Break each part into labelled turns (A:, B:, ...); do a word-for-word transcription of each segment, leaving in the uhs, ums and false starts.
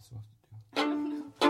A: så ofte.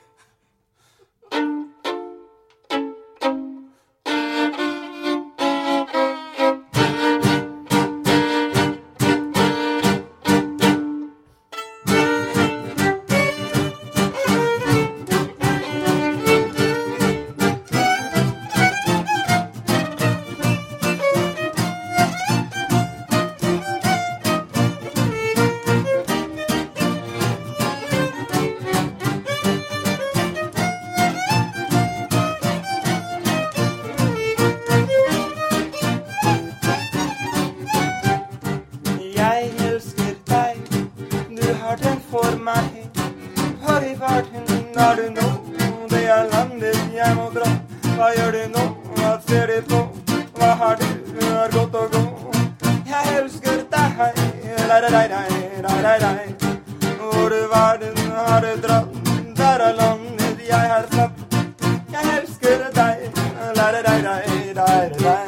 B: For meg, hør i farten, er du nå? Det er landet, jeg må dra. Hva gjør du nå? Hva ser du på? Hva har du? Er godt å gå. Jeg elsker deg, la-la-la-la-la-la. Hvor du verden har du dratt? Der er landet jeg har satt. Jeg elsker deg, la-la-la-la-la-la.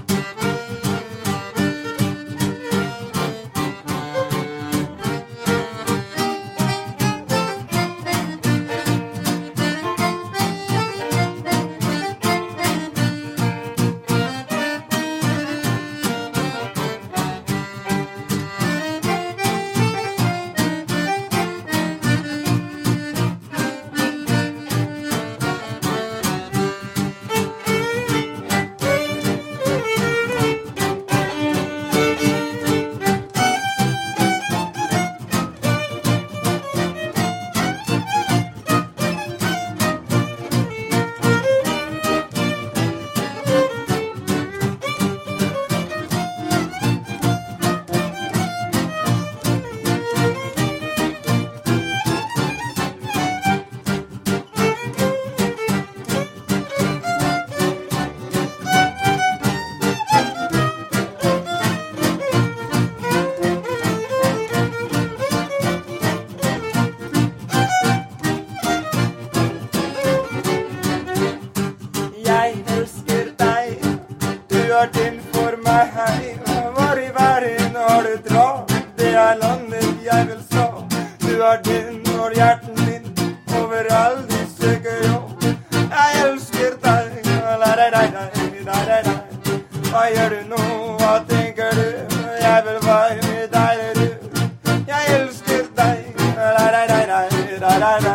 B: Din for meg hei. Hvor i verden har du dratt? Det er landet jeg vil sa. Du er din og hjerten min. Overalt du søker jobb. Jeg elsker deg. La-la-la-la-la-la. Hva gjør du nå? Hva tenker du? Jeg vil være med deg, du. Jeg elsker deg. La-la-la-la-la-la.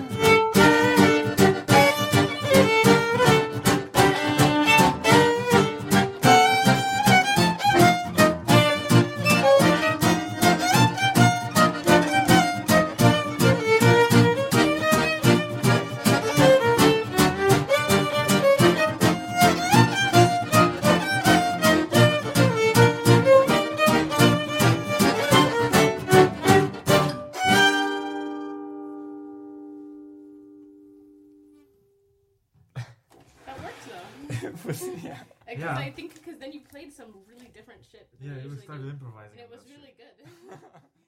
C: Yeah. Because
A: Yeah.
C: I think because then you played some really different shit.
A: Yeah, we
C: usually
A: started
C: do.
A: improvising.
C: And it was
A: about shit.
C: really good.